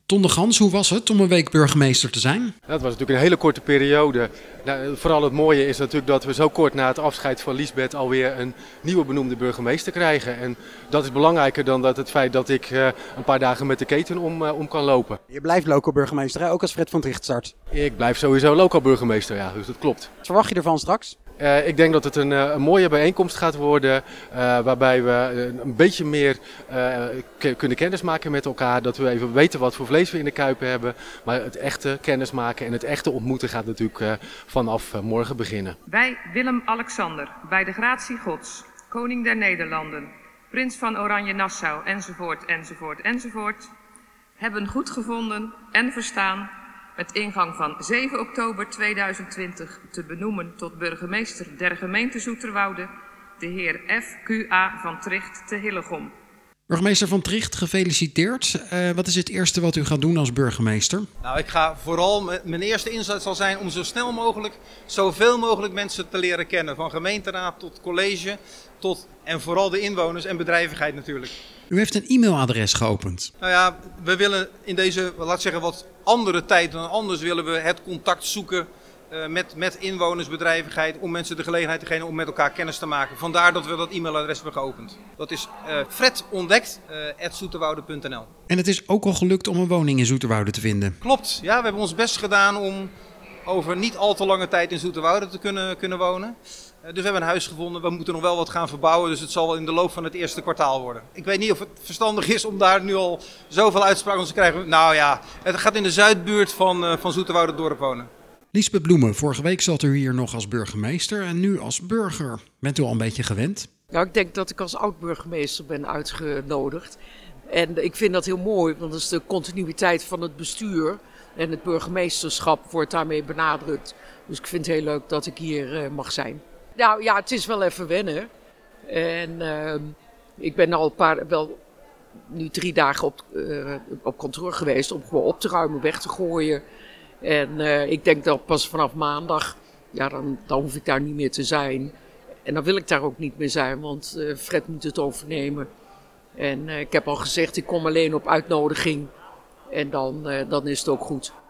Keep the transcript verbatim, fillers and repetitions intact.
Ton de Gans, hoe was het om een week burgemeester te zijn? Dat was natuurlijk een hele korte periode. Nou, vooral het mooie is natuurlijk dat we zo kort na het afscheid van Liesbeth alweer een nieuwe benoemde burgemeester krijgen. En dat is belangrijker dan dat het feit dat ik uh, een paar dagen met de keten om, uh, om kan lopen. Je blijft lokaal burgemeester, hè? Ook als Fred van Tricht start. Ik blijf sowieso lokaal burgemeester, ja, dus dat klopt. Wat verwacht je ervan straks? Uh, ik denk dat het een, uh, een mooie bijeenkomst gaat worden, uh, waarbij we uh, een beetje meer uh, k- kunnen kennismaken met elkaar. Dat we even weten wat voor vlees we in de kuipen hebben. Maar het echte kennismaken en het echte ontmoeten gaat natuurlijk uh, vanaf uh, morgen beginnen. Wij, Willem-Alexander, bij de gratie Gods, koning der Nederlanden, prins van Oranje-Nassau, enzovoort, enzovoort, enzovoort, hebben goedgevonden en verstaan met ingang van zeven oktober tweeduizend twintig te benoemen tot burgemeester der gemeente Zoeterwoude de heer F Q A van Tricht te Hillegom. Burgemeester van Tricht, gefeliciteerd. Uh, wat is het eerste wat u gaat doen als burgemeester? Nou, ik ga vooral, mijn eerste inzet zal zijn om zo snel mogelijk zoveel mogelijk mensen te leren kennen. Van gemeenteraad tot college, tot en vooral de inwoners en bedrijvigheid natuurlijk. U heeft een e-mailadres geopend. Nou ja, we willen in deze, laat ik zeggen, wat andere tijd dan anders willen we het contact zoeken uh, met, met inwoners, bedrijvigheid, om mensen de gelegenheid te geven om met elkaar kennis te maken. Vandaar dat we dat e-mailadres hebben geopend. Dat is uh, fredontdekt at zoeterwoude punt n l. En het is ook al gelukt om een woning in Zoeterwoude te vinden. Klopt, ja, we hebben ons best gedaan om over niet al te lange tijd in Zoeterwoude te kunnen, kunnen wonen. Dus we hebben een huis gevonden, we moeten nog wel wat gaan verbouwen, dus het zal wel in de loop van het eerste kwartaal worden. Ik weet niet of het verstandig is om daar nu al zoveel uitspraken te krijgen. Nou ja, het gaat in de zuidbuurt van, uh, van Zoeterwoude dorp wonen. Liesbeth Bloemen, vorige week zat u hier nog als burgemeester en nu als burger. Bent u al een beetje gewend? Nou, ik denk dat ik als oud-burgemeester ben uitgenodigd. En ik vind dat heel mooi, want dat is de continuïteit van het bestuur. En het burgemeesterschap wordt daarmee benadrukt. Dus ik vind het heel leuk dat ik hier uh, mag zijn. Nou ja, het is wel even wennen. En uh, ik ben al een paar, wel nu drie dagen op, uh, op kantoor geweest om gewoon op te ruimen, weg te gooien. En uh, ik denk dat pas vanaf maandag, ja, dan, dan hoef ik daar niet meer te zijn. En dan wil ik daar ook niet meer zijn, want uh, Fred moet het overnemen. En uh, ik heb al gezegd, ik kom alleen op uitnodiging. En dan, uh, dan is het ook goed.